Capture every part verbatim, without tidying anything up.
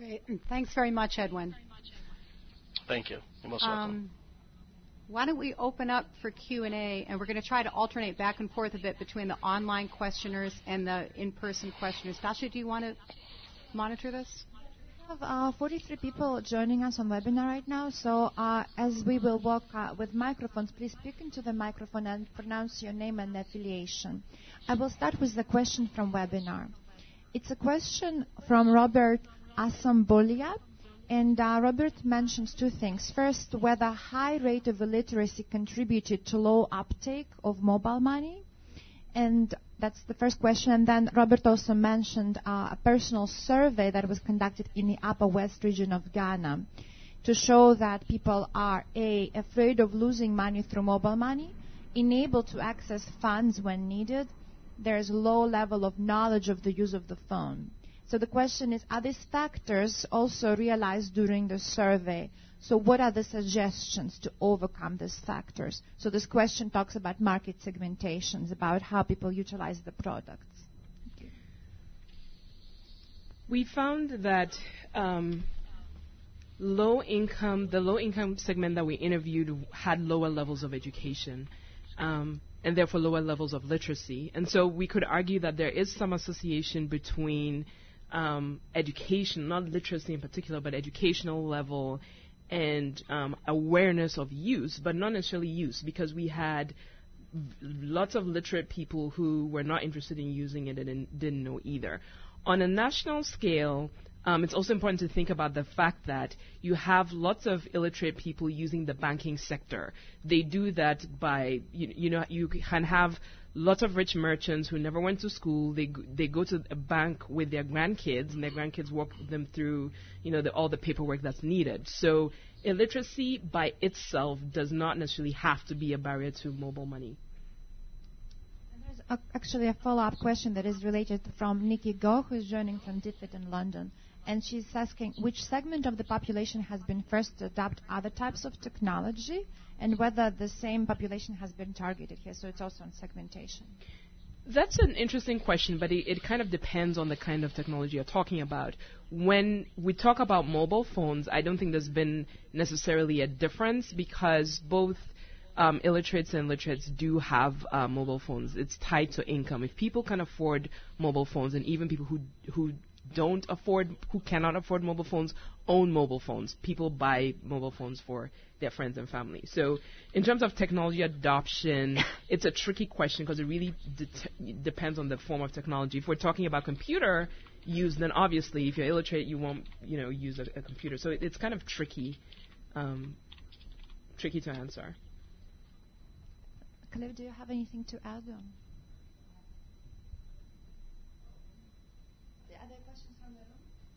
Great. Thanks very much, Edwin. Thank you. You're most welcome. Um, why don't we open up for Q and A, and we're going to try to alternate back and forth a bit between the online questioners and the in-person questioners. Dasha, do you want to monitor this? We have uh, forty-three people joining us on webinar right now, so uh, as we will walk uh, with microphones, please speak into the microphone and pronounce your name and affiliation. I will start with the question from webinar. It's a question from Robert Asambolia, and uh, Robert mentions two things. First, whether high rate of illiteracy contributed to low uptake of mobile money, and that's the first question. And then Robert also mentioned uh, a personal survey that was conducted in the Upper West region of Ghana to show that people are, A, afraid of losing money through mobile money, unable to access funds when needed. There's low level of knowledge of the use of the phone. So the question is, are these factors also realized during the survey? So what are the suggestions to overcome these factors? So this question talks about market segmentations, about how people utilize the products. We found that um, low income, the low income segment that we interviewed had lower levels of education. Um, and therefore lower levels of literacy. And so we could argue that there is some association between um, education, not literacy in particular, but educational level and um, awareness of use, but not necessarily use, because we had v- lots of literate people who were not interested in using it and didn't, didn't know either. On a national scale, Um, it's also important to think about the fact that you have lots of illiterate people using the banking sector. They do that by, you, you know, you can have lots of rich merchants who never went to school. They g- they go to a bank with their grandkids, and their grandkids walk them through, you know, the, all the paperwork that's needed. So illiteracy by itself does not necessarily have to be a barrier to mobile money. And there's a, actually a follow-up question that is related from Nikki Go, who's joining from DFID in London. And she's asking which segment of the population has been first to adopt other types of technology, and whether the same population has been targeted here. So it's also on segmentation. That's an interesting question, but it, it kind of depends on the kind of technology you're talking about. When we talk about mobile phones, I don't think there's been necessarily a difference, because both um, illiterates and literates do have uh, mobile phones. It's tied to income. If people can afford mobile phones, and even people who who don't afford, who cannot afford mobile phones, own mobile phones. People buy mobile phones for their friends and family. So in terms of technology adoption, it's a tricky question because it really de- depends on the form of technology. If we're talking about computer use, then obviously if you're illiterate, you won't, you know, use a, a computer. So it, it's kind of tricky, um, tricky to answer. Cliff, do you have anything to add on? Other questions from the room?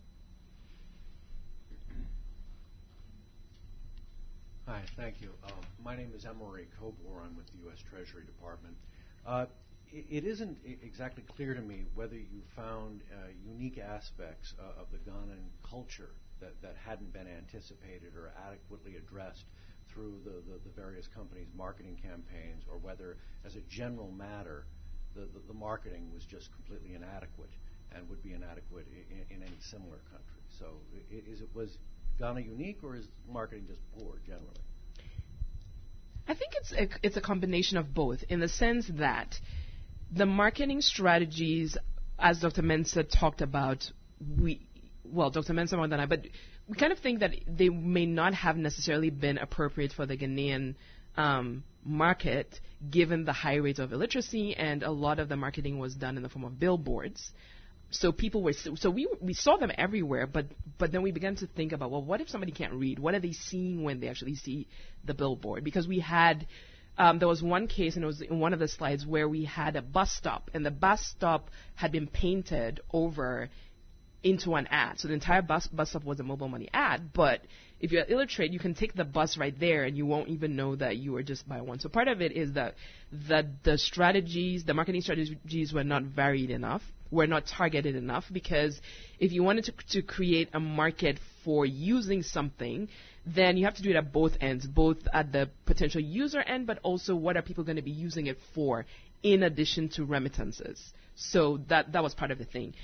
Hi, thank you. Uh, my name is Emery Cobor. I'm with the U S Treasury Department. Uh, it, it isn't I- exactly clear to me whether you found uh, unique aspects uh, of the Ghanaian culture that, that hadn't been anticipated or adequately addressed through the, the, the various companies' marketing campaigns, or whether, as a general matter, the, the, the marketing was just completely inadequate and would be inadequate in, in any similar country. So is it, was Ghana unique, or is marketing just poor generally? I think it's a, it's a combination of both, in the sense that the marketing strategies, as Doctor Mensah talked about, we, well, Doctor Mensah more than I, but we kind of think that they may not have necessarily been appropriate for the Ghanaian um, market, given the high rate of illiteracy, and a lot of the marketing was done in the form of billboards. So people were, so we we saw them everywhere, but but then we began to think about, well, what if somebody can't read? What are they seeing when they actually see the billboard? Because we had, um, there was one case, and it was in one of the slides, where we had a bus stop, and the bus stop had been painted over into an ad. So the entire bus bus stop was a mobile money ad, but if you're illiterate, you can take the bus right there, and you won't even know that you were just by one. So part of it is that the, the strategies, the marketing strategies were not varied enough, were not targeted enough, because if you wanted to, to create a market for using something, then you have to do it at both ends, both at the potential user end, but also what are people going to be using it for, in addition to remittances. So that that was part of the thing.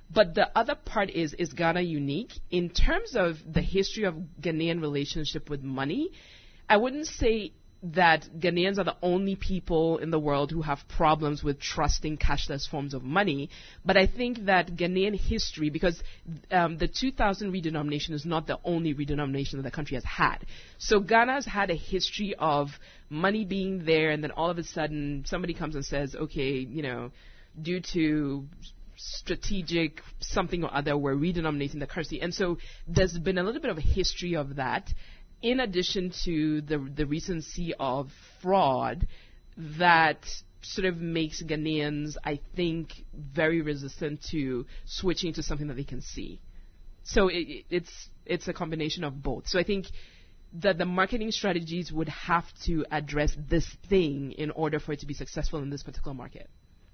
But the other part is, is Ghana unique? In terms of the history of Ghanaian relationship with money, I wouldn't say that Ghanaians are the only people in the world who have problems with trusting cashless forms of money. But I think that Ghanaian history, because um, the two thousand redenomination is not the only redenomination that the country has had. So Ghana has had a history of money being there, and then all of a sudden somebody comes and says, okay, you know, due to strategic something or other, we're redenominating the currency. And so there's been a little bit of a history of that, in addition to the the recency of fraud that sort of makes Ghanaians, I think, very resistant to switching to something that they can see. So it, it's it's a combination of both. So I think that the marketing strategies would have to address this thing in order for it to be successful in this particular market.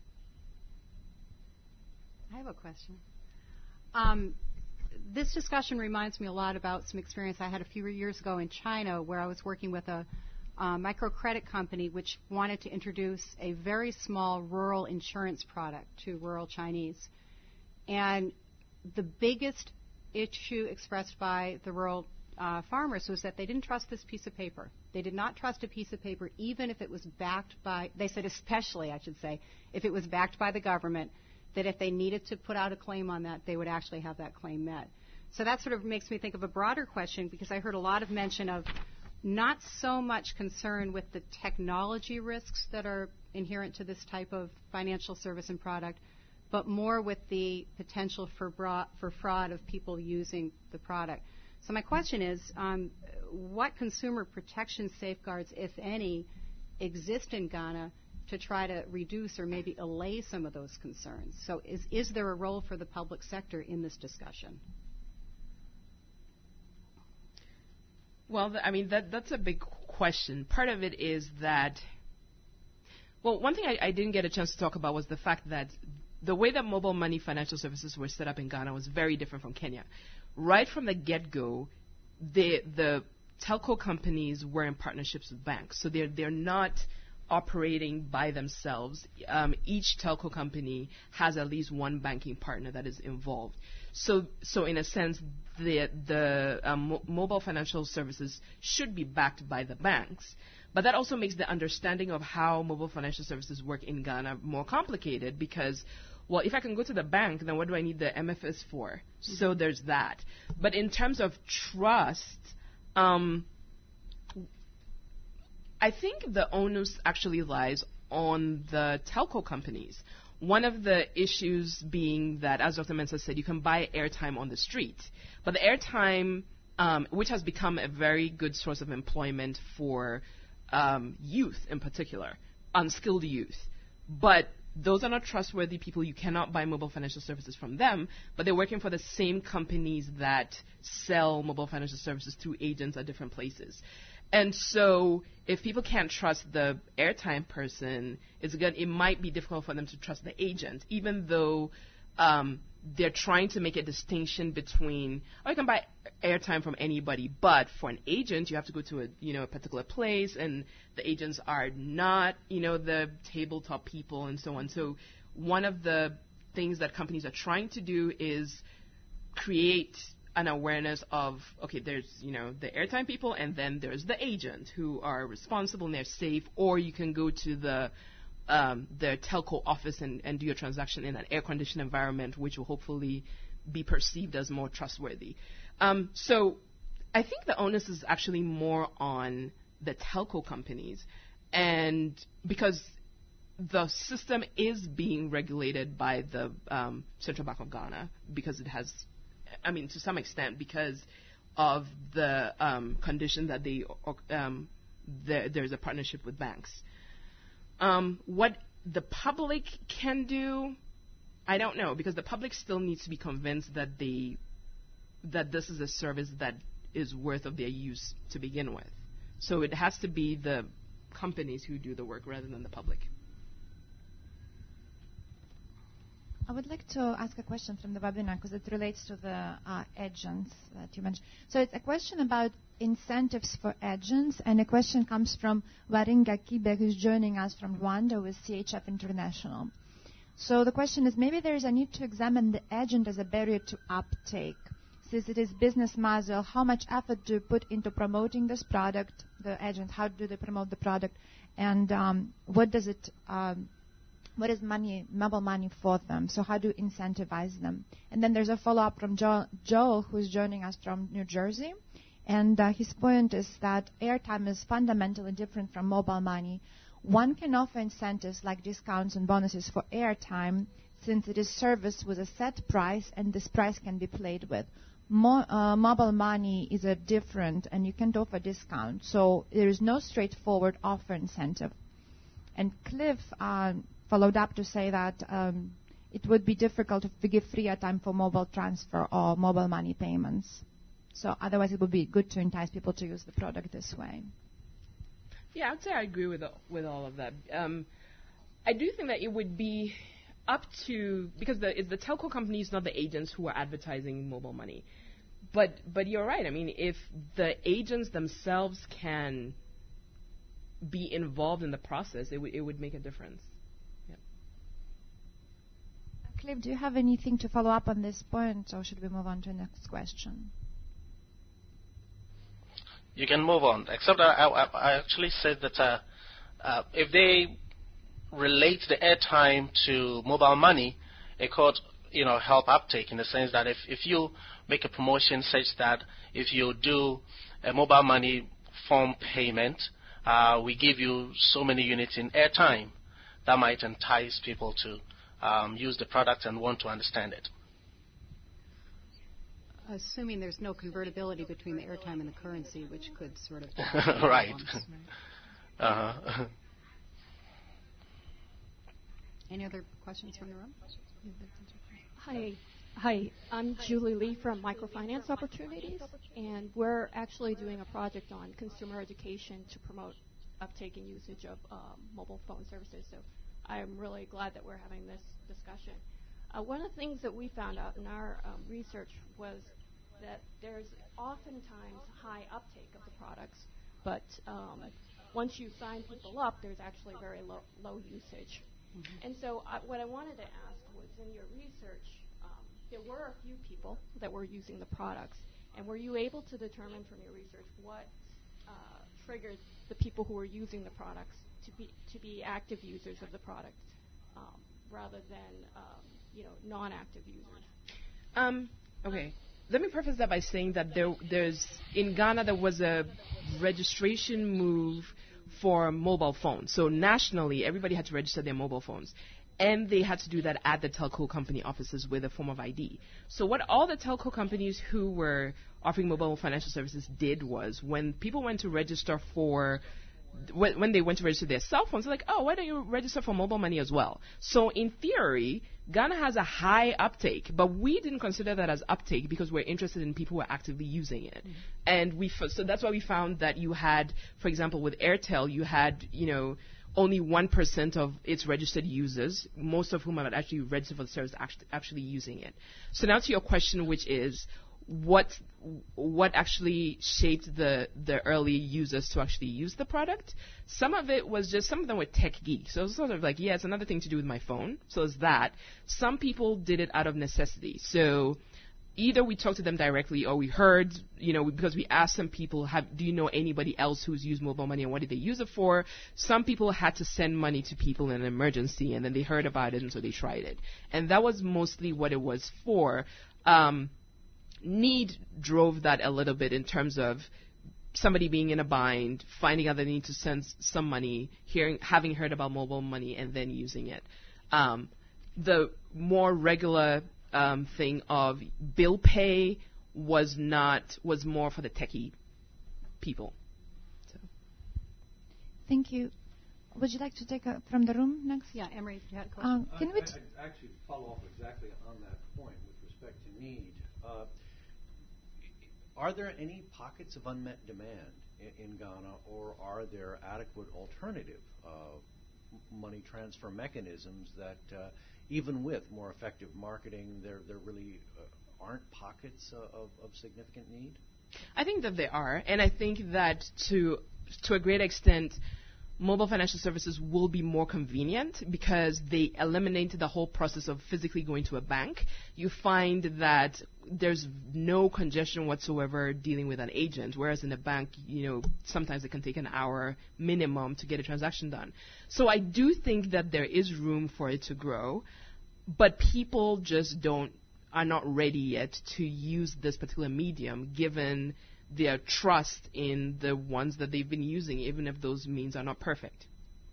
I have a question. Um, This discussion reminds me a lot about some experience I had a few years ago in China, where I was working with a uh, microcredit company which wanted to introduce a very small rural insurance product to rural Chinese. And the biggest issue expressed by the rural uh, farmers was that they didn't trust this piece of paper. They did not trust a piece of paper, even if it was backed by, they said especially, I should say, if it was backed by the government, that if they needed to put out a claim on that, they would actually have that claim met. So that sort of makes me think of a broader question, because I heard a lot of mention of not so much concern with the technology risks that are inherent to this type of financial service and product, but more with the potential for, bra- for fraud of people using the product. So my question is, um, what consumer protection safeguards, if any, exist in Ghana to try to reduce or maybe allay some of those concerns? So is, is there a role for the public sector in this discussion? Well, th- I mean, that that's a big question. Part of it is that, well, one thing I, I didn't get a chance to talk about was the fact that the way that mobile money financial services were set up in Ghana was very different from Kenya. Right from the get-go, the the telco companies were in partnerships with banks. So they're they're not operating by themselves. Um, each telco company has at least one banking partner that is involved. So, so in a sense, the the um, mo- mobile financial services should be backed by the banks. But that also makes the understanding of how mobile financial services work in Ghana more complicated, because, well, if I can go to the bank, then what do I need the M F S for? Mm-hmm. So there's that. But in terms of trust, um, I think the onus actually lies on the telco companies. One of the issues being that, as Doctor Mensah said, you can buy airtime on the street. But the airtime, um, which has become a very good source of employment for um, youth in particular, unskilled youth. But those are not trustworthy people. You cannot buy mobile financial services from them, but they're working for the same companies that sell mobile financial services through agents at different places. And so if people can't trust the airtime person, it's good, it might be difficult for them to trust the agent, even though um, they're trying to make a distinction between, oh, you can buy airtime from anybody, but for an agent, you have to go to a, you know, a particular place, and the agents are not, you know, the tabletop people and so on. So one of the things that companies are trying to do is create an awareness of, okay, there's, you know, the airtime people, and then there's the agent who are responsible and they're safe, or you can go to the um, the telco office and, and do your transaction in an air-conditioned environment, which will hopefully be perceived as more trustworthy. Um, so I think the onus is actually more on the telco companies, and because the system is being regulated by the um, Central Bank of Ghana, because it has, I mean, to some extent, because of the um, condition that they um, the, there's a partnership with banks. Um, what the public can do, I don't know, because the public still needs to be convinced that they that this is a service that is worth of their use to begin with. So it has to be the companies who do the work rather than the public. I would like to ask a question from the webinar because it relates to the uh, agents that you mentioned. So it's a question about incentives for agents, and a question comes from Waringa Kibe, who's joining us from Rwanda with C H F International. So the question is, maybe there is a need to examine the agent as a barrier to uptake. Since it is business model, how much effort do you put into promoting this product, the agent, how do they promote the product, and um, what does it, um, what is money, mobile money for them? So how do you incentivize them? And then there's a follow-up from Joel, Joel who's joining us from New Jersey. And uh, his point is that airtime is fundamentally different from mobile money. One can offer incentives like discounts and bonuses for airtime since it is serviced with a set price and this price can be played with. Mo- uh, mobile money is a different and you can't offer discount. So there is no straightforward offer incentive. And Cliff uh, followed up to say that um, it would be difficult if we give free airtime for mobile transfer or mobile money payments. So otherwise, it would be good to entice people to use the product this way. Yeah, I'd say I agree with all, with all of that. Um, I do think that it would be up to, because the it's the telco companies, not the agents who are advertising mobile money. But but you're right. I mean, if the agents themselves can be involved in the process, it would it would make a difference. Yeah. Cliff, do you have anything to follow up on this point, or should we move on to the next question? You can move on, except I, I, I actually said that uh, uh, if they relate the airtime to mobile money, it could, you know, help uptake in the sense that if, if you make a promotion such that if you do a mobile money form payment, uh, we give you so many units in airtime, that might entice people to um, use the product and want to understand it. Assuming there's no convertibility between the airtime and the currency, which could sort of... Right. Uh-huh. Any other questions from the room? Hi. Hi. I'm Julie Lee from Microfinance Opportunities, and we're actually doing a project on consumer education to promote uptake and usage of um, mobile phone services. So I'm really glad that we're having this discussion. Uh, one of the things that we found out in our um, research was that there's oftentimes high uptake of the products, but um, once you sign people up, there's actually very low, low usage. Mm-hmm. And so uh, what I wanted to ask was, in your research, um, there were a few people that were using the products, and were you able to determine from your research what uh, triggered the people who were using the products to be to be active users of the product um, rather than um, you know, non-active users? Um, okay. Let me preface that by saying that there, there's in Ghana there was a registration move for mobile phones. So nationally, everybody had to register their mobile phones, and they had to do that at the telco company offices with a form of I D. So what all the telco companies who were offering mobile financial services did was, when people went to register for When, when they went to register their cell phones, they're like, oh, why don't you register for mobile money as well? So in theory, Ghana has a high uptake, but we didn't consider that as uptake because we're interested in people who are actively using it. Mm-hmm. And we f- so that's why we found that you had, for example, with Airtel, you had, you know, only one percent of its registered users, most of whom have actually registered for the service, actually, actually using it. So now to your question, which is, what what actually shaped the the early users to actually use the product? Some of it was just, some of them were tech geeks. So it was sort of like, yeah, it's another thing to do with my phone. So it's that. Some people did it out of necessity. So either we talked to them directly, or we heard, you know, because we asked some people, have, do you know anybody else who's used mobile money and what did they use it for? Some people had to send money to people in an emergency, and then they heard about it, and so they tried it. And that was mostly what it was for. Um, Need drove that a little bit in terms of somebody being in a bind, finding out they need to send some money, hearing, having heard about mobile money, and then using it. Um, the more regular um, thing of bill pay was not was more for the techie people. So. Thank you. Would you like to take a, from the room next? Yeah, Emery, you had a question. Uh, can I, we t- I'd actually follow up exactly on that point with respect to need. Uh, Are there any pockets of unmet demand in, in Ghana, or are there adequate alternative uh, m- money transfer mechanisms that, uh, even with more effective marketing, there there really uh, aren't pockets uh, of, of significant need? I think that there are, and I think that to to a great extent, mobile financial services will be more convenient because they eliminate the whole process of physically going to a bank. You find that there's no congestion whatsoever dealing with an agent, whereas in a bank, you know, sometimes it can take an hour minimum to get a transaction done. So I do think that there is room for it to grow, but people just don't are not ready yet to use this particular medium given their trust in the ones that they've been using, even if those means are not perfect.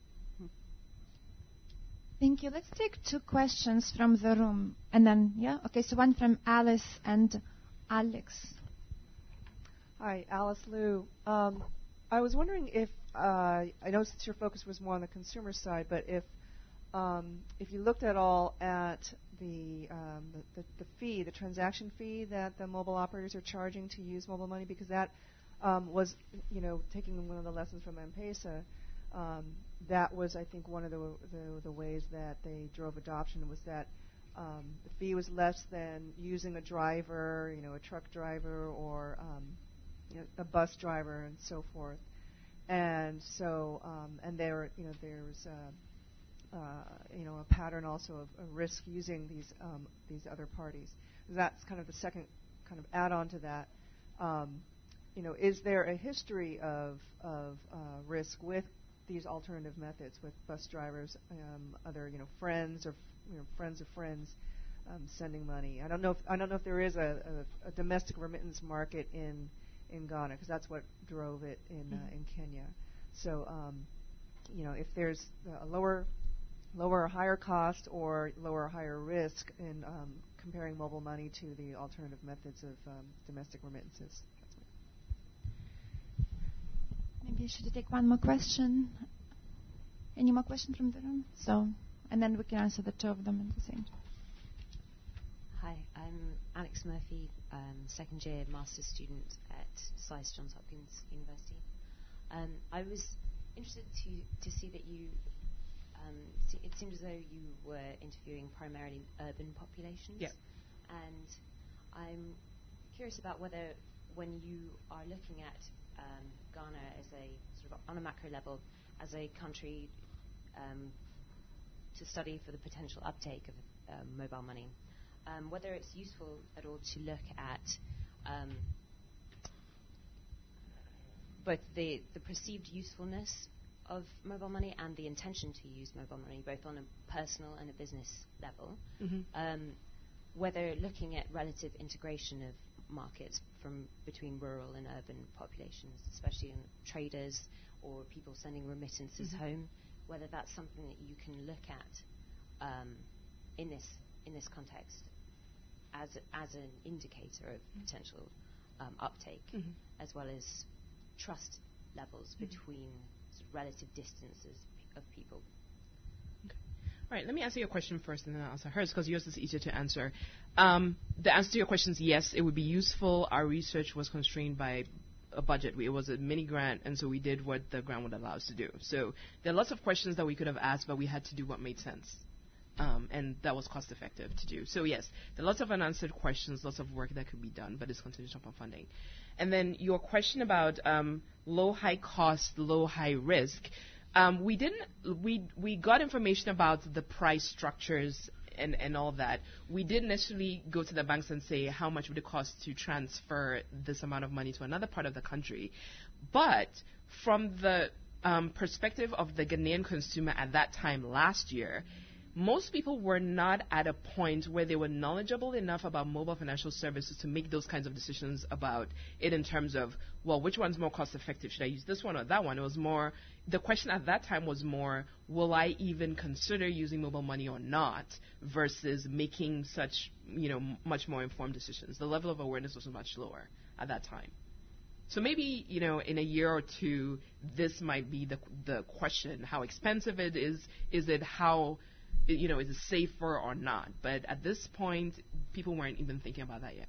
Thank you. Let's take two questions from the room. And then, yeah? Okay, so one from Alice and Alex. Hi, Alice Liu. Um, I was wondering if, uh, I know since your focus was more on the consumer side, but if um, if you looked at all at the, um, the, the the fee, the transaction fee that the mobile operators are charging to use mobile money, because that um, was, you know, taking one of the lessons from M-Pesa, um, that was, I think, one of the, the the ways that they drove adoption was that um, the fee was less than using a driver, you know, a truck driver or um, you know, a bus driver and so forth. And so, um, and there, you know, there's uh, Uh, you know, a pattern also of, of risk using these um, these other parties. That's kind of the second kind of add-on to that. Um, you know, is there a history of of uh, risk with these alternative methods, with bus drivers, um, other you know friends or you know friends of friends um, sending money? I don't know. If, I don't know if there is a, a, a domestic remittance market in in Ghana, because that's what drove it in mm-hmm. uh, in Kenya. So, um, you know, if there's a lower lower or higher cost or lower or higher risk in um, comparing mobile money to the alternative methods of um, domestic remittances. Maybe I should take one more question. Any more questions from the room? So, and then we can answer the two of them at the same time. Hi, I'm Alex Murphy, um, second year master's student at S A I S Johns Hopkins University. Um, I was interested to to see that you Um, it seemed as though you were interviewing primarily urban populations. Yeah. And I'm curious about whether, when you are looking at um, Ghana as a sort of on a macro level, as a country um, to study for the potential uptake of um, mobile money, um, whether it's useful at all to look at um, both the the perceived usefulness of mobile money and the intention to use mobile money, both on a personal and a business level, mm-hmm. um, whether looking at relative integration of markets from between rural and urban populations, especially in traders or people sending remittances mm-hmm. home, whether that's something that you can look at um, in this in this context as as an indicator of mm-hmm. potential um, uptake, mm-hmm. as well as trust levels mm-hmm. between relative distances of people. Okay. All right, let me answer your question first and then I'll answer hers, because yours is easier to answer. Um, the answer to your question is yes, it would be useful. Our research was constrained by a budget. We, it was a mini grant, and so we did what the grant would allow us to do. So there are lots of questions that we could have asked, but we had to do what made sense. Um, and that was cost effective to do. So yes, there are lots of unanswered questions, lots of work that could be done, but it's contingent upon funding. And then your question about um, low, high cost, low, high risk. Um, we didn't. We we got information about the price structures and, and all that. We didn't necessarily go to the banks and say how much would it cost to transfer this amount of money to another part of the country. But from the um, perspective of the Ghanaian consumer at that time last year, most people were not at a point where they were knowledgeable enough about mobile financial services to make those kinds of decisions about it in terms of, well, which one's more cost effective? Should I use this one or that one? It was more, the question at that time was more, will I even consider using mobile money or not, versus making such, you know, m- much more informed decisions. The level of awareness was much lower at that time. So maybe, you know, in a year or two, this might be the the question, how expensive it is, is it how, you know, is it safer or not? But at this point, people weren't even thinking about that yet.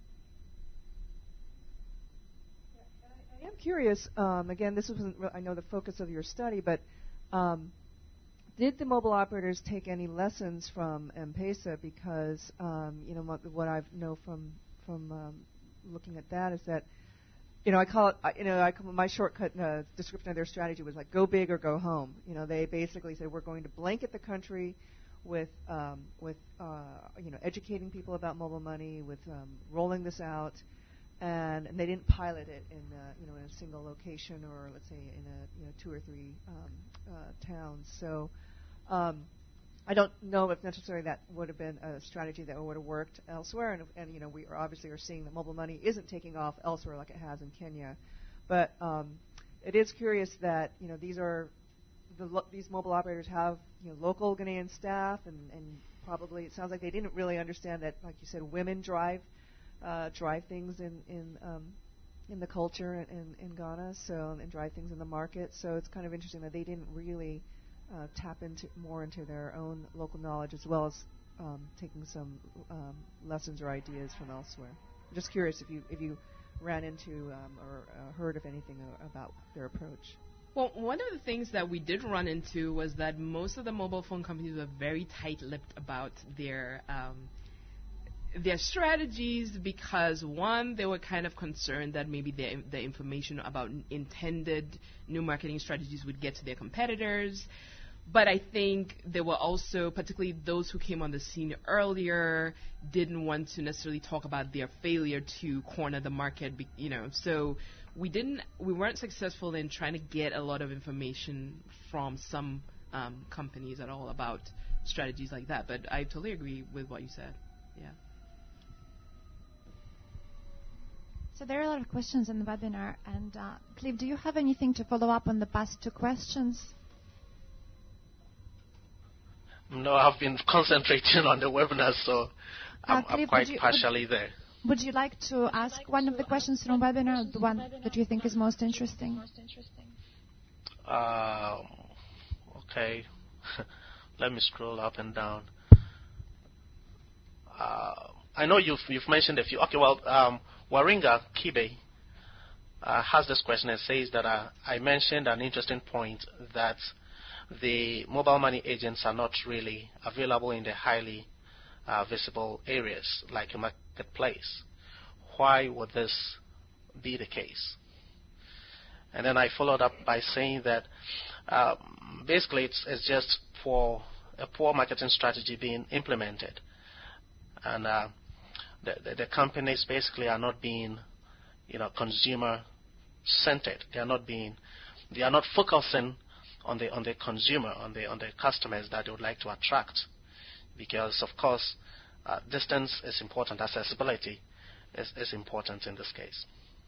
I am curious, um, again, this wasn't, re- I know the focus of your study, but um, did the mobile operators take any lessons from M-Pesa? Because, um, you know, what, what I know from, from um, looking at that is that you know, I call it, I- you know, I call my shortcut uh, description of their strategy was like go big or go home. You know, they basically said we're going to blanket the country with, um, with, uh, you know, educating people about mobile money, with um, rolling this out, and, and they didn't pilot it in, uh, you know, in a single location or let's say in a, you know, two or three um, uh, towns. So. Um, I don't know if necessarily that would have been a strategy that would have worked elsewhere, and, and you know we are obviously are seeing that mobile money isn't taking off elsewhere like it has in Kenya, but um, it is curious that you know these are the lo- these mobile operators have you know local Ghanaian staff, and, and probably it sounds like they didn't really understand that, like you said, women drive uh, drive things in in um, in the culture in, in Ghana, so and drive things in the market. So it's kind of interesting that they didn't really. Uh, tap into more into their own local knowledge as well as um, taking some um, lessons or ideas from elsewhere. I'm just curious if you if you ran into um, or uh, heard of anything uh, about their approach. Well, one of the things that we did run into was that most of the mobile phone companies were very tight-lipped about their um, their strategies because, one, they were kind of concerned that maybe the the information about intended new marketing strategies would get to their competitors. But I think there were also, particularly those who came on the scene earlier, didn't want to necessarily talk about their failure to corner the market, be, you know. So we didn't, we weren't successful in trying to get a lot of information from some um, companies at all about strategies like that. But I totally agree with what you said. Yeah. So there are a lot of questions in the webinar, and uh, Cliff, do you have anything to follow up on the past two questions? No, I've been concentrating on the webinar, so I'm, Uh, Cliff, I'm quite would you- partially there. Would you like to ask one of the questions from webinar, the one that you think is most interesting? Um, okay. Let me scroll up and down. Uh, I know you've you've mentioned a few. Okay, well, um, Waringa Kibe uh, has this question and says that uh, I mentioned an interesting point that the mobile money agents are not really available in the highly uh, visible areas like a marketplace. Why would this be the case? And then I followed up by saying that uh, basically it's, it's just for a poor marketing strategy being implemented. And uh, the, the, the companies basically are not being, you know, consumer-centered. They are not being, they are not focusing on the on the consumer, on the on the customers that they would like to attract, because of course uh, distance is important, accessibility is, is important in this case.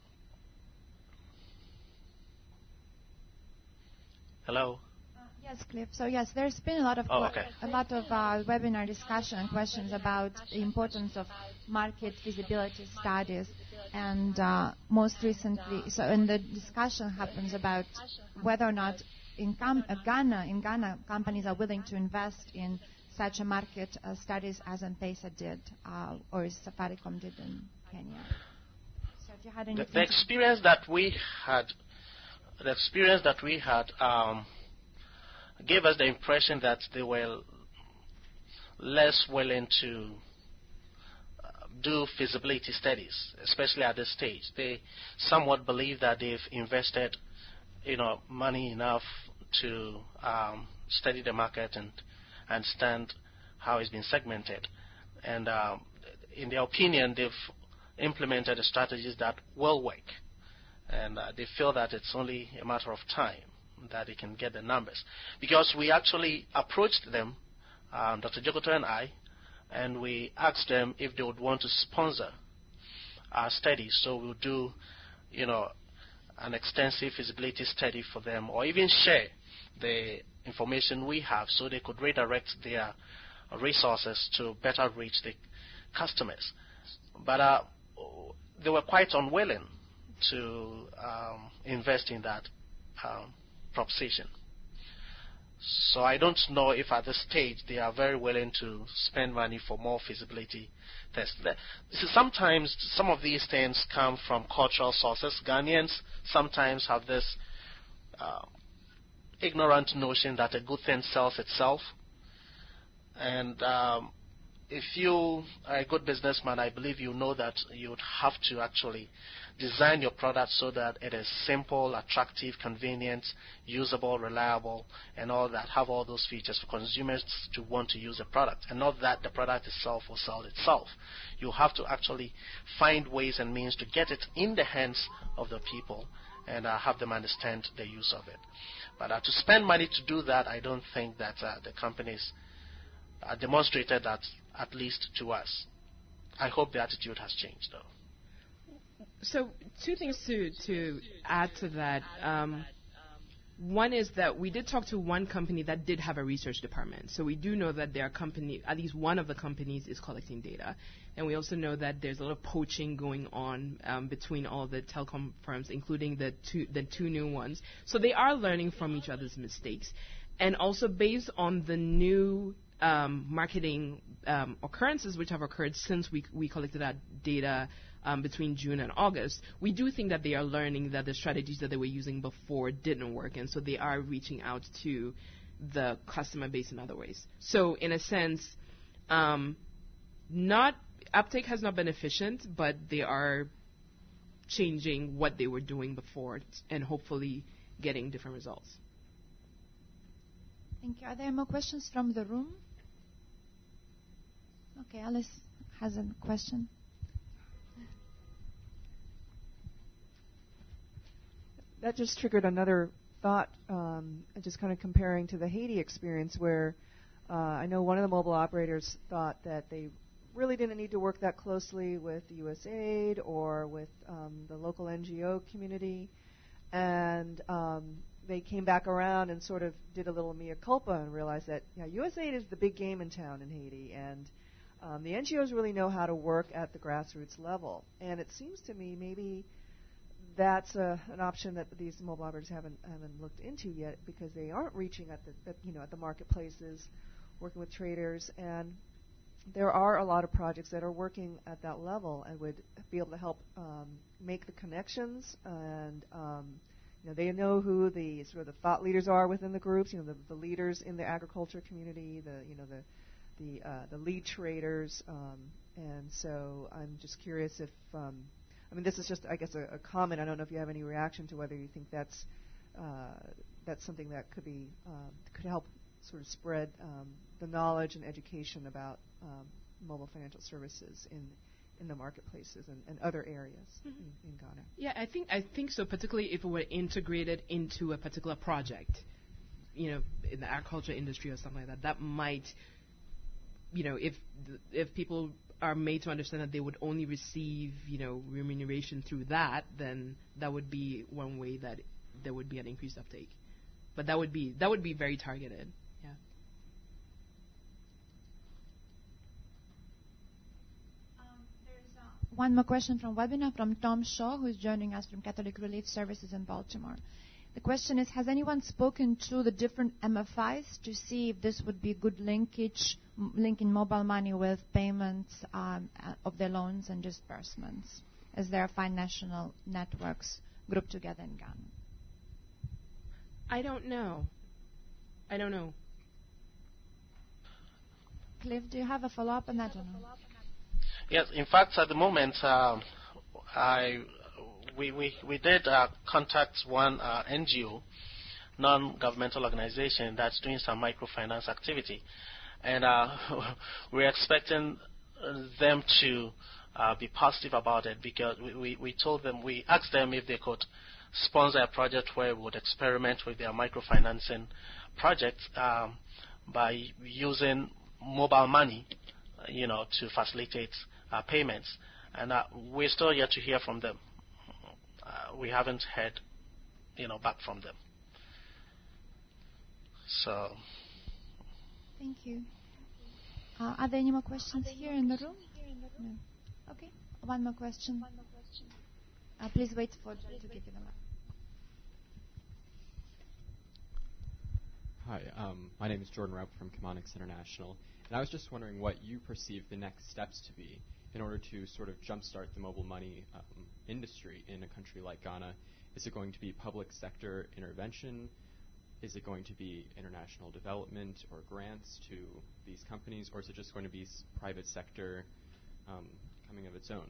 Hello. Uh, yes, Cliff. So yes, there's been a lot of Oh, okay. a lot of uh, webinar discussion and questions about the importance of market visibility studies, and uh, most recently, so and the discussion happens about whether or not in Com- uh, Ghana, in Ghana, companies are willing to invest in such a market uh, studies as M-Pesa did, uh, or as Safaricom did in Kenya. So if you had The, anything the experience that we had, the experience that we had, um, gave us the impression that they were less willing to uh, do feasibility studies, especially at this stage. They somewhat believe that they've invested, you know, money enough to um, study the market and understand how it's been segmented. And um, in their opinion, they've implemented the strategies that will work. And uh, they feel that it's only a matter of time that they can get the numbers. Because we actually approached them, um, Doctor Jokoto and I, and we asked them if they would want to sponsor our studies. So we'll do, you know, an extensive feasibility study for them, or even share the information we have so they could redirect their resources to better reach the customers. But uh, they were quite unwilling to um, invest in that um, proposition. So I don't know if at this stage they are very willing to spend money for more feasibility tests. See, sometimes some of these things come from cultural sources. Ghanaians sometimes have this uh, ignorant notion that a good thing sells itself. And um, if you are a good businessman, I believe you know that you would have to actually design your product so that it is simple, attractive, convenient, usable, reliable, and all that, have all those features for consumers to want to use the product, and not that the product itself will sell itself. You have to actually find ways and means to get it in the hands of the people and uh, have them understand the use of it. But uh, to spend money to do that, I don't think that uh, the companies uh, demonstrated that, at least to us. I hope the attitude has changed, though. So two things to, to add to that. Um, one is that we did talk to one company that did have a research department. So we do know that their company, at least one of the companies, is collecting data. And we also know that there's a lot of poaching going on um, between all the telecom firms, including the two, the two new ones. So they are learning from each other's mistakes. And also based on the new um, marketing um, occurrences which have occurred since we, we collected that data Um, between June and August, we do think that they are learning that the strategies that they were using before didn't work, and so they are reaching out to the customer base in other ways. So in a sense, um, not uptake has not been efficient, but they are changing what they were doing before and hopefully getting different results. Thank you. Are there more questions from the room? Okay, Alice has a question. That just triggered another thought, um, just kind of comparing to the Haiti experience, where uh, I know one of the mobile operators thought that they really didn't need to work that closely with U S A I D or with um, the local N G O community, and um, they came back around and sort of did a little mea culpa and realized that yeah, U S A I D is the big game in town in Haiti, and um, the N G Os really know how to work at the grassroots level. And it seems to me maybe that's a, an option that these mobile operators haven't haven't looked into yet, because they aren't reaching at the at, you know at the marketplaces, working with traders, and there are a lot of projects that are working at that level and would be able to help um, make the connections, and um, you know they know who the sort of the thought leaders are within the groups, you know the, the leaders in the agriculture community, the you know the the uh, the lead traders, um, and so I'm just curious if. Um, I mean, this is just, I guess, a, a comment. I don't know if you have any reaction to whether you think that's uh, that's something that could be um, could help sort of spread um, the knowledge and education about um, mobile financial services in in the marketplaces and, and other areas mm-hmm. in, in Ghana. Yeah, I think I think so. Particularly if it were integrated into a particular project, you know, in the agriculture industry or something like that, that might, you know, if th- if people are made to understand that they would only receive, you know, remuneration through that, then that would be one way that there would be an increased uptake. But that would be that would be very targeted. Yeah. Um, there's uh, one more question from webinar from Tom Shaw, who's joining us from Catholic Relief Services in Baltimore. The question is, has anyone spoken to the different M F Is to see if this would be good linkage, m- linking mobile money with payments um, uh, of their loans and disbursements, as there are five national networks grouped together in Ghana? I don't know. I don't know. Cliff, do you have a follow-up on that? Or no? Yes, in fact, at the moment, um, I... We, we, we did uh, contact one uh, N G O, non-governmental organization, that's doing some microfinance activity. And uh, we're expecting them to uh, be positive about it, because we, we, we told them, we asked them if they could sponsor a project where we would experiment with their microfinancing project um, by using mobile money, you know, to facilitate uh, payments. And uh, we're still yet to hear from them. Uh, we haven't heard, you know, back from them. So. Thank you. Uh, are there any more questions here in the room? No. Okay. One more question. One more question. Uh, please wait for John to give you the mic. Hi, um, my name is Jordan Raup from Chemonics International, and I was just wondering what you perceive the next steps to be in order to sort of jumpstart the mobile money um, industry in a country like Ghana. Is it going to be public sector intervention? is it going to be international development or grants to these companies, or is it just going to be s- private sector um, coming of its own?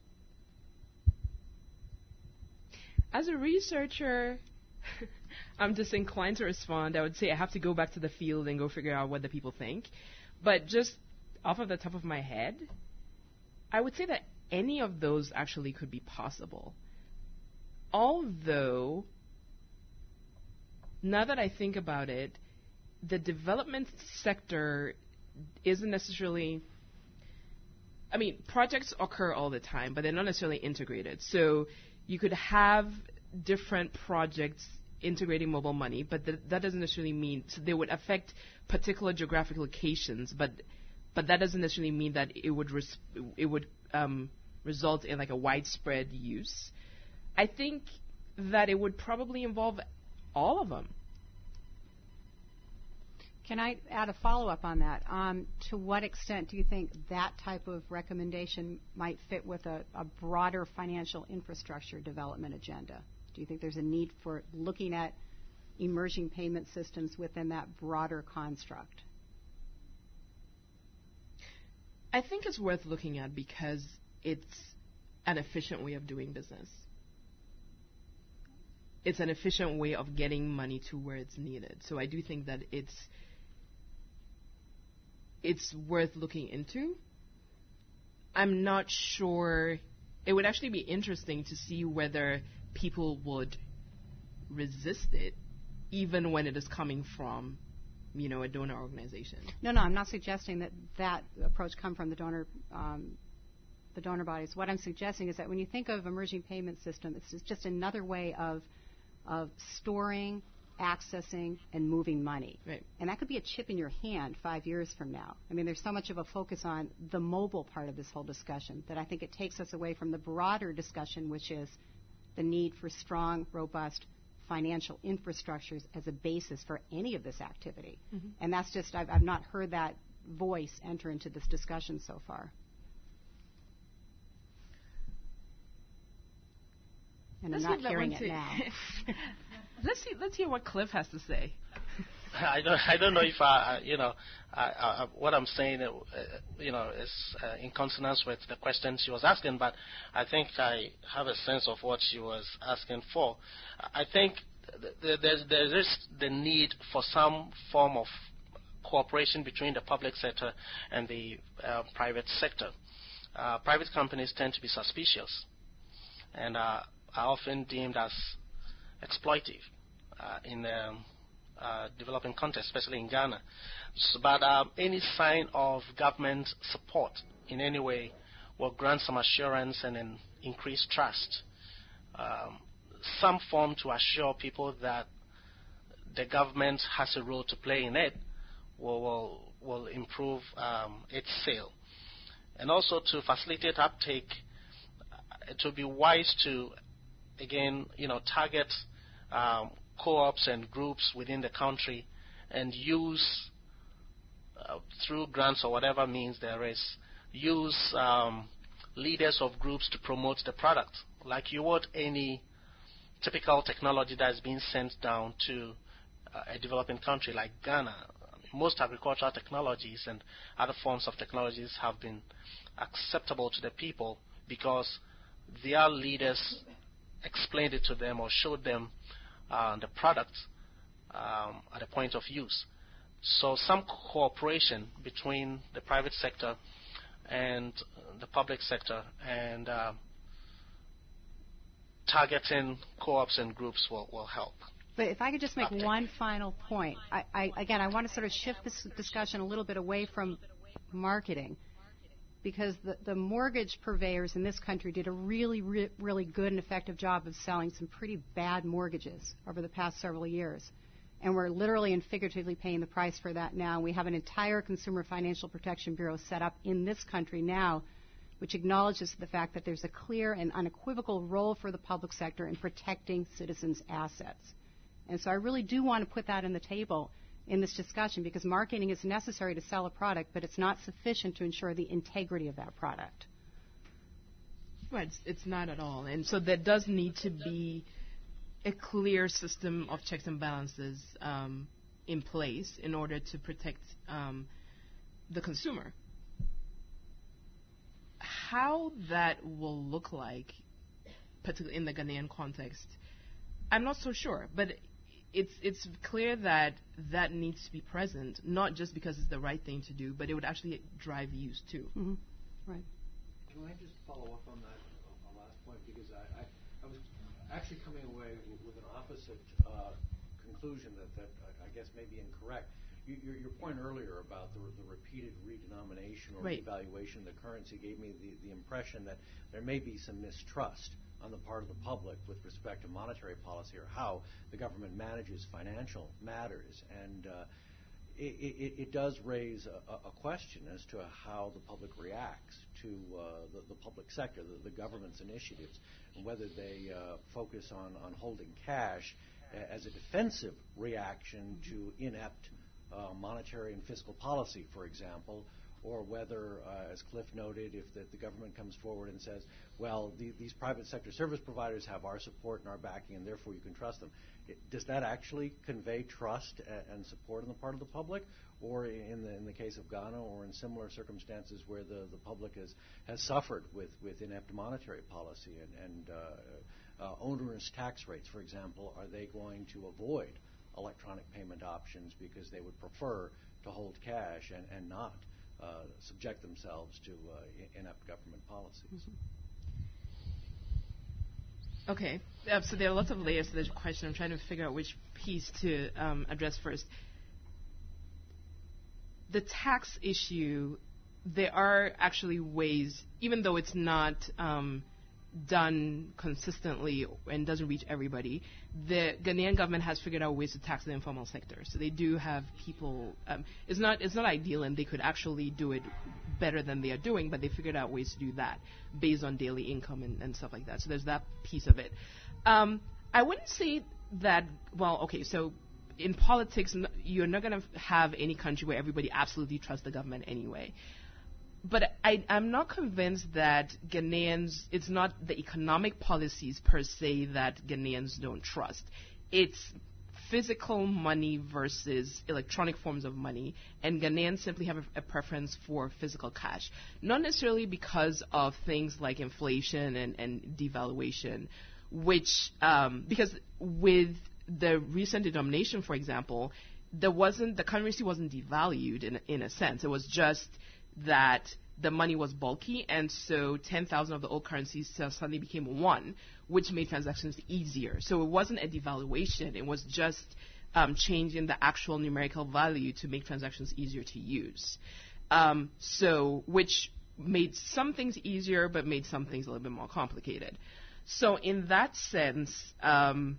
As a researcher, I'm disinclined to respond. I would say I have to go back to the field and go figure out what the people think. But just off of the top of my head, I would say that any of those actually could be possible. Although, now that I think about it, the development sector isn't necessarily, I mean, projects occur all the time, but they're not necessarily integrated. So you could have different projects integrating mobile money, but th- that doesn't necessarily mean, so they would affect particular geographic locations, but but that doesn't necessarily mean that it would res- it would um, result in like a widespread use. I think that it would probably involve all of them. Can I add a follow-up on that? Um, to what extent do you think that type of recommendation might fit with a, a broader financial infrastructure development agenda? Do you think there's a need for looking at emerging payment systems within that broader construct? I think it's worth looking at because it's an efficient way of doing business. It's an efficient way of getting money to where it's needed. So I do think that it's it's worth looking into. I'm not sure. It would actually be interesting to see whether people would resist it, even when it is coming from, you know, a donor organization. No, no, I'm not suggesting that that approach come from the donor, um, the donor bodies. What I'm suggesting is that when you think of emerging payment system, it's just another way of of storing, accessing, and moving money. Right. And that could be a chip in your hand five years from now. I mean, there's so much of a focus on the mobile part of this whole discussion that I think it takes us away from the broader discussion, which is the need for strong, robust financial infrastructures as a basis for any of this activity. Mm-hmm. And that's just, I've, I've not heard that voice enter into this discussion so far. And Let's I'm not leave that hearing one it to- now. let's see. Let's hear what Cliff has to say. I don't. I don't know if I. I- You know, I, I, what I'm saying, uh, you know, is uh, in consonance with the question she was asking. But I think I have a sense of what she was asking for. I think th- th- there's there is the need for some form of cooperation between the public sector and the uh, private sector. Uh, private companies tend to be suspicious and uh, are often deemed as exploitive uh, in the um, uh, developing context, especially in Ghana. So, but um, any sign of government support in any way will grant some assurance and an increased trust. Um, some form to assure people that the government has a role to play in it will will, will improve um, its sale. And also to facilitate uptake, it would be wise to, again, you know, target um, co-ops and groups within the country and use, uh, through grants or whatever means there is, use um, leaders of groups to promote the product, like you would any typical technology that is being sent down to uh, a developing country like Ghana. Most agricultural technologies and other forms of technologies have been acceptable to the people because their leaders explained it to them or showed them uh, the product um, at the point of use. So some cooperation between the private sector and the public sector and uh, targeting co-ops and groups will, will help. But if I could just make Uptake. one final point. I, I, again, I want to sort of shift this discussion a little bit away from marketing because the, the mortgage purveyors in this country did a really, re- really good and effective job of selling some pretty bad mortgages over the past several years. And we're literally and figuratively paying the price for that now. We have an entire Consumer Financial Protection Bureau set up in this country now which acknowledges the fact that there's a clear and unequivocal role for the public sector in protecting citizens' assets. And so I really do want to put that on the table in this discussion because marketing is necessary to sell a product, but it's not sufficient to ensure the integrity of that product. Right, it's, it's not at all. And so there does need to be a clear system of checks and balances um, in place in order to protect um, the consumer. How that will look like, particularly in the Ghanaian context, I'm not so sure. But it's it's clear that that needs to be present, not just because it's the right thing to do, but it would actually drive use too. Mm-hmm. Right. Can I just follow up on that uh, last point? Because I, I, I was actually coming away with, with an opposite uh, conclusion that, that I, I guess may be incorrect. You, your, your point earlier about the, the repeated redenomination or right. revaluation of the currency gave me the, the impression that there may be some mistrust on the part of the public with respect to monetary policy or how the government manages financial matters. And uh, it, it, it does raise a, a question as to how the public reacts to uh, the, the public sector, the, the government's initiatives, and whether they uh, focus on, on holding cash as a defensive reaction to inept uh, monetary and fiscal policy, for example, or whether, uh, as Cliff noted, if the, the government comes forward and says, well, the, these private sector service providers have our support and our backing, and therefore you can trust them. It, does that actually convey trust a, and support on the part of the public? Or in the, in the case of Ghana, or in similar circumstances where the, the public has, has suffered with, with inept monetary policy and, and uh, uh, onerous tax rates, for example, are they going to avoid electronic payment options because they would prefer to hold cash and, and not Uh, subject themselves to uh, inept government policies? Mm-hmm. Okay, uh, so there are lots of layers to this question. I'm trying to figure out which piece to um, address first. The tax issue, there are actually ways, even though it's not um, done consistently and doesn't reach everybody, the Ghanaian government has figured out ways to tax the informal sector. So they do have people. Um, it's not it's not ideal, and they could actually do it better than they are doing, but they figured out ways to do that based on daily income and, and stuff like that. So there's that piece of it. Um, I wouldn't say that. Well, okay, so in politics, n- you're not going to have any country where everybody absolutely trusts the government anyway. But I, I'm not convinced that Ghanaians, it's not the economic policies per se that Ghanaians don't trust. It's physical money versus electronic forms of money, and Ghanaians simply have a, a preference for physical cash. Not necessarily because of things like inflation and, and devaluation, which, um, because with the recent denomination, for example, there wasn't, the currency wasn't devalued in, in a sense. It was just that the money was bulky, and so ten thousand of the old currencies suddenly became one, which made transactions easier. So it wasn't a devaluation. It was just um, changing the actual numerical value to make transactions easier to use. Um, so which made some things easier, but made some things a little bit more complicated. So in that sense, um,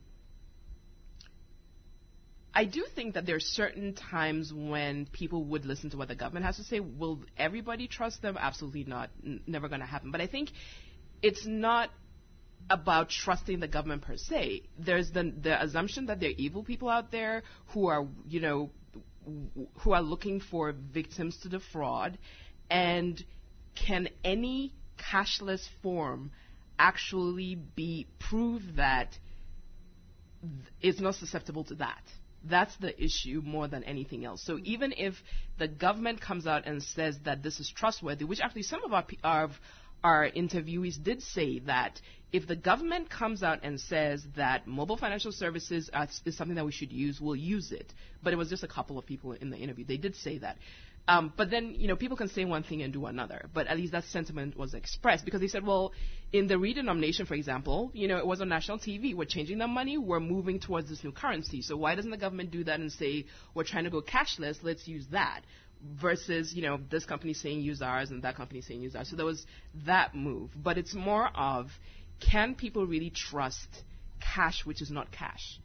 I do think that there are certain times when people would listen to what the government has to say. Will everybody trust them? Absolutely not. N- never going to happen. But I think it's not about trusting the government per se. There's the, the assumption that there are evil people out there who are, you know, w- who are looking for victims to defraud. And can any cashless form actually be prove that th- it's not susceptible to that? That's the issue more than anything else. So even if the government comes out and says that this is trustworthy, which actually some of our, our, our interviewees did say that if the government comes out and says that mobile financial services are, is something that we should use, we'll use it. But it was just a couple of people in the interview. They did say that. Um, but then, you know, people can say one thing and do another. But at least that sentiment was expressed because they said, well, in the redenomination, for example, you know, it was on national T V. We're changing the money. We're moving towards this new currency. So why doesn't the government do that and say, we're trying to go cashless, let's use that? Versus, you know, this company saying use ours and that company saying use ours. So there was that move. But it's more of, can people really trust cash, which is not cash?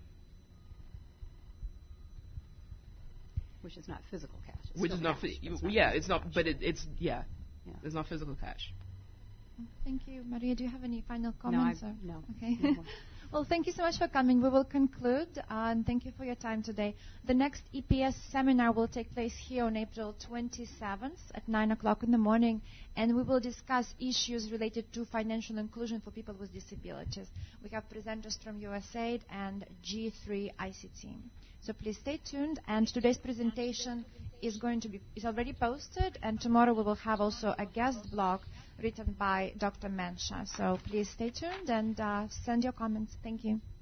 Which is not physical cash. It's Which is not, cash. fi- It's not yeah, physical it's not, cash. but it, it's, yeah, Yeah. it's not physical cash. Thank you. Maria, do you have any final No, I- comments? or- no. Okay. No more. Well, thank you so much for coming. We will conclude, uh, and thank you for your time today. The next E P S seminar will take place here on April twenty-seventh at nine o'clock in the morning, and we will discuss issues related to financial inclusion for people with disabilities. We have presenters from U S A I D and G three I C T. So please stay tuned, and today's presentation is going to be is already posted, and tomorrow we will have also a guest blog written by Doctor Mensha. So please stay tuned and uh, send your comments. Thank you.